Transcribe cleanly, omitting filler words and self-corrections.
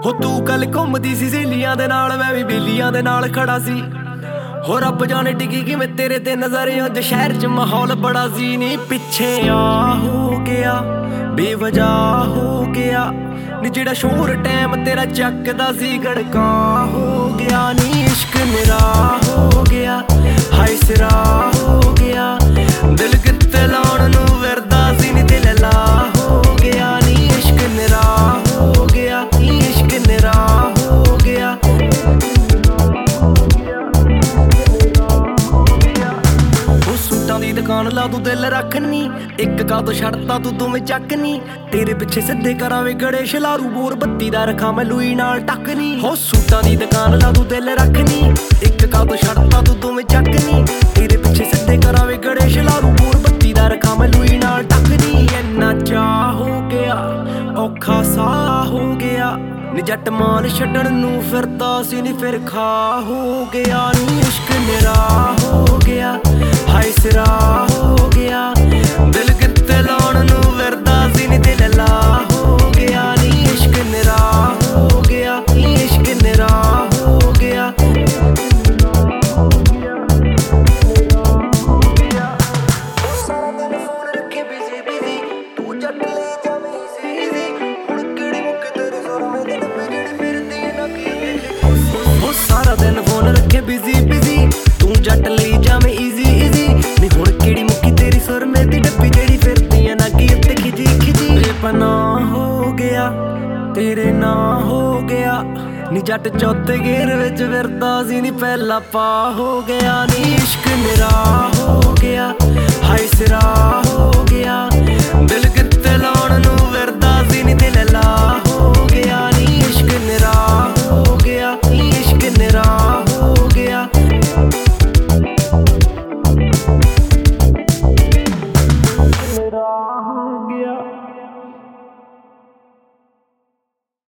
ਹੋ ਤੂੰ ਕੱਲ ਘੁੰਮਦੀ ਸੀ ਸਹੇਲੀਆਂ ਦੇ ਨਾਲ, ਮੈਂ ਵੀ ਬੇਲੀਆਂ ਦੇ ਨਾਲ ਖੜਾ ਸੀ। ਹੋ ਰੱਬ ਜਾਣੇ ਟਿਕੀ ਕਿਵੇਂ ਤੇਰੇ ਤੇ ਨਜ਼ਰ, ਅੱਜ ਸ਼ਹਿਰ 'ਚ ਮਾਹੌਲ ਬੜਾ ਸੀ। ਨੀ ਪਿੱਛੇ ਆ ਹੋ ਗਿਆ, ਬੇਵਜ੍ਹਾ ਹੋ ਗਿਆ ਨੀ ਜਿਹੜਾ ਸ਼ੋਰ ਟਾਈਮ ਤੇਰਾ ਚੱਕਦਾ ਸੀ, ਗੜਕਾ ਹੋ ਗਿਆ। ਨੀ ਇਸ਼ਕ ਨਿਰਾ ਹੋ ਗਿਆ, ਹਾਏ ਸਿਰਾ ਹੋ ਗਿਆ, ਦਿਲ ਕਿੱਥੇ ਲਾਉਣ ਨੂੰ ਫਿਰਦਾ ਸੀ ਨੀ ਦਿਲ ਲਾ ਹੋ ਗਿਆ। ਨੀ ਇਸ਼ਕ ਨਿਰਾ ਹੋ ਗਿਆ, ਨੀ ਇਸ਼ਕ ਨਿਰਾ ਹੋ ਗਿਆ। ਉਹ ਸੂਟਾਂ ਦੀ ਦੁਕਾਨ ਲਾ ਤੂੰ ਦਿਲ ਰੱਖਨੀ, ਇੱਕ ਕਾਦੋਂ ਛੱਡਤਾ ਤੂੰ ਦੋਵੇਂ ਚੱਕਨੀ। ਤੇਰੇ ਪਿੱਛੇ ਸਿੱਧੇ ਕਰਾਂ ਵੇ ਗੜੇ ਸ਼ਲਾਰੂ, ਬੋਰ ਬੱਤੀ ਦਾ ਰੱਖਾਂ ਮੈਂ ਲੂਈ ਨਾਲ ਟੱਕਨੀ। ਹੋ ਸੂਟਾਂ ਦੀ ਦੁਕਾਨ ਲਾ ਤੂੰ ਦਿਲ ਰੱਖਨੀ, ਇੱਕ ਕਾਦੋਂ ਛੱਡਤਾ ਤੂੰ ਦੋਵੇਂ ਚੱਕਨੀ। ਤੇਰੇ ਪਿੱਛੇ ਸਿੱਧੇ ਕਰਾਂ ਵੇ ਗੜੇ ਸ਼ਲਾਰੂ, ਬੋਰ ਬੱਤੀ ਦਾ ਰੱਖਾਂ ਮੈਂ ਲੂਈ ਨਾਲ ਟੱਕਨੀ। ਇੰਨਾ ਚਾਹ ਹੋ ਗਿਆ, ਔਖਾ ਸਾਹ ਹੋ ਗਿਆ ਨੀ ਜੱਟ ਮਾਲ ਛੱਡਣ ਨੂੰ ਫਿਰਦਾ ਸੀ ਨੀ ਫਿਰ ਖਾ ਹੋ ਗਿਆ। ਨੀ ਇਸ਼ਕ ਨਿਰਾ ਹੋ ਗਿਆ, ਹਾਏ ਸਿਰਾ ਹੋ ਗਿਆ, ਦਿਲ ਕਿੱਥੇ ਲਾਉਣ ਨੂੰ ਫਿਰਦਾ ਸੀ ਨੀ ਦਿਲ ਲਾ ਹੋ ਗਿਆ। ਨੀ ਇਸ਼ਕ ਨਿਰਾ ਹੋ ਗਿਆ, ਨੀ ਇਸ਼ਕ ਨਿਰਾ ਹੋ ਗਿਆ। ਸਾਰਾ ਦਿਨ ਫੋਨ ਰੱਖੇ ਬਿਜ਼ੀ ਬਿਜ਼ੀ, ਤੂੰ ਜੱਟ ਲੈ ਜਾਵੇਂ ਈਜ਼ੀ। ਹੁਣ ਕਿਹੜੀ ਮੁੱਕ ਤੇਰੇ ਜ਼ੋਰ ਮੇ ਦਿਨ ਮੇਰੇ ਫਿਰਦੀ ਨਾ ਕੀ। ਉਹ ਸਾਰਾ ਦਿਨ ਫੋਨ ਰੱਖੇ ਬਿਜ਼ੀ ਬਿਜ਼ੀ, ਤੂੰ ਜੱਟ ਲਈ ਜਾਵੇਂ ਈਜ਼ੀ ਈਜ਼ੀ। ਨੀ ਹੁਣ ਕਿਹੜੀ ਮੁੱਕੀ ਤੇਰੀ ਸੁਰ ਮੇ ਦੀ ਡੱਬੀ, ਜਿਹੜੀ ਫਿਰਦੀ ਆ ਨਾ ਕੀ ਉੱਤੇ ਖਿਜੀ ਖਿਜੀ। ਬੇਪਨਾਹ ਹੋ ਗਿਆ, ਤੇਰੇ ਨਾ ਹੋ ਗਿਆ ਨੀ ਜੱਟ ਚੌਥੇ ਗੇਰ ਵਿੱਚ ਫਿਰਦਾ ਸੀ ਨੀ ਪਹਿਲਾ ਪਾ ਹੋ ਗਿਆ। ਨੀ ਇਸ਼ਕ